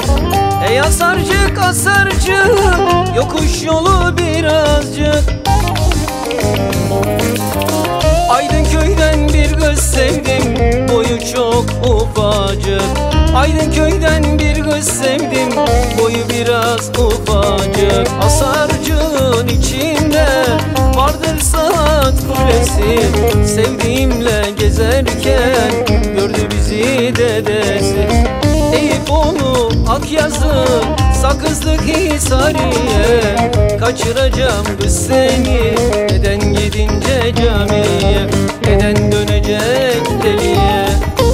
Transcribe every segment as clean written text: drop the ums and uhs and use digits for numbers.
Ey asarcık asarcık, yokuş yolu birazcık. Aydınköy'den bir kız sevdim, boyu çok ufacık. Aydınköy'den bir kız sevdim, boyu biraz ufacık. Asarcığın içinde vardır saat kulesi. Sevdiğimle gezerken gördü bizi dedesi. Eyüpoğlu Akyazı, Sakızlık Hisariye. Kaçıracağım kız seni, deden gidince camiye. Deden dönecek deliye.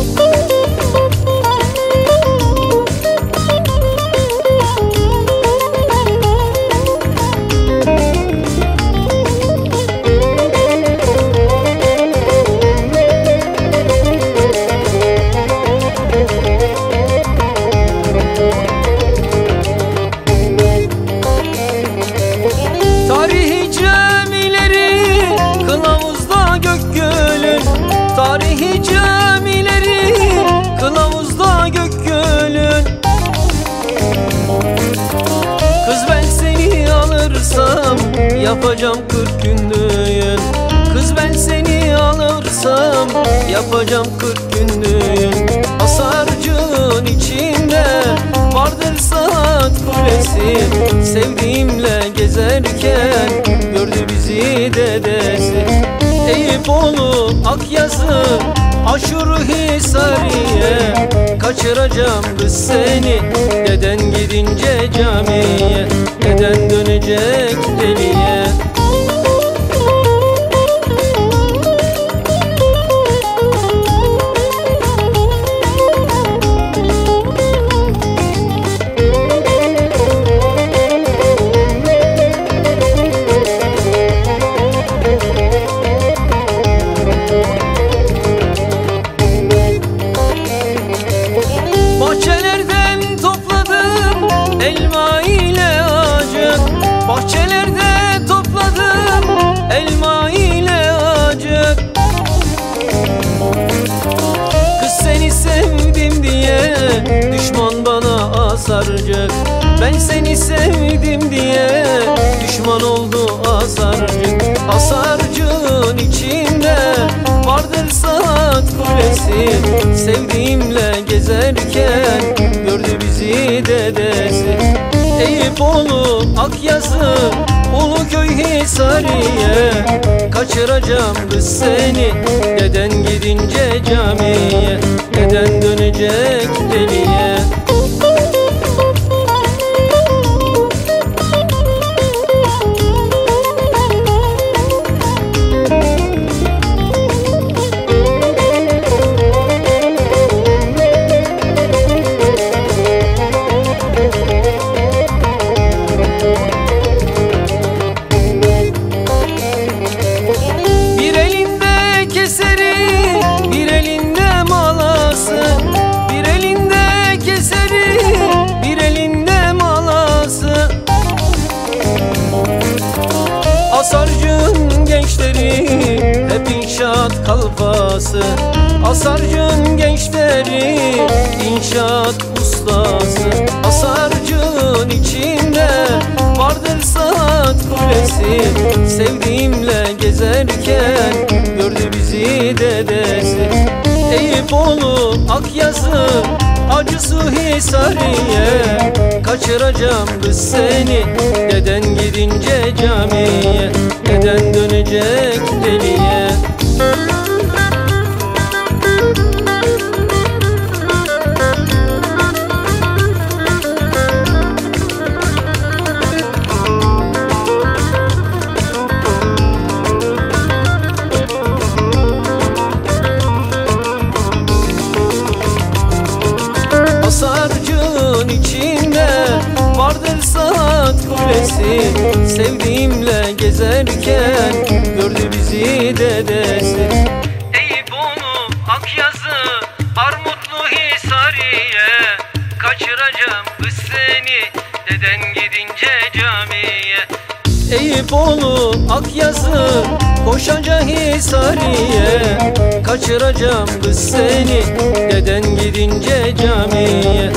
Tarihi camileri kılavuzda Gökgöl'ün. Tarihi camileri kılavuzda Gökgöl'ün. Kız ben seni alırsam yapacağım 40 gün düğün. Kız ben seni alırsam yapacağım 40 gün düğün. Asarcığın içinde vardır saat kulesi. Sevdiğimle gezerken gördü bizi dedesi. Eyüpoğlu Akyazı, Aşur Hisariye. Kaçıracağım kız seni, deden gidince camiye. Deden dönecek deliye. Bahçelerden topladım elma ile acık. Bahçelerde topladım elma ile acık. Kız seni sevdim diye düşman bana asarcık. Ben seni sevdim diye düşman oldu asarcık. Asarcığın içinde vardır saat kulesi. Sevdiğimle gezerken gördü bizi dedesi. Eyüpoğlu Akyazı, Uluköy Hisariye. Kaçıracağım kız seni, deden gidince camiye. Deden dönecek deliye. Asarcığın gençleri hep inşaat kalfası. Asarcığın gençleri inşaat ustası. Asarcığın içinde vardır saat kulesi. Sevdiğimle gezerken gördü bizi dedesi. Eyüpoğlu Akyazı, Acısu Hisariye. Kaçıracağım kız seni, deden gidince camiye. Deden dönecek deliye. Asarcığın içinde vardır saat kulesi. Sevdiğimle gezerken gördü bizi dedesi. Eyüpoğlu Akyazı, Armutlu Hisariye. Kaçıracağım kız seni, deden gidince camiye. Eyüpoğlu Akyazı, Koşanca Hisariye. Kaçıracağım kız seni, deden gidince camiye.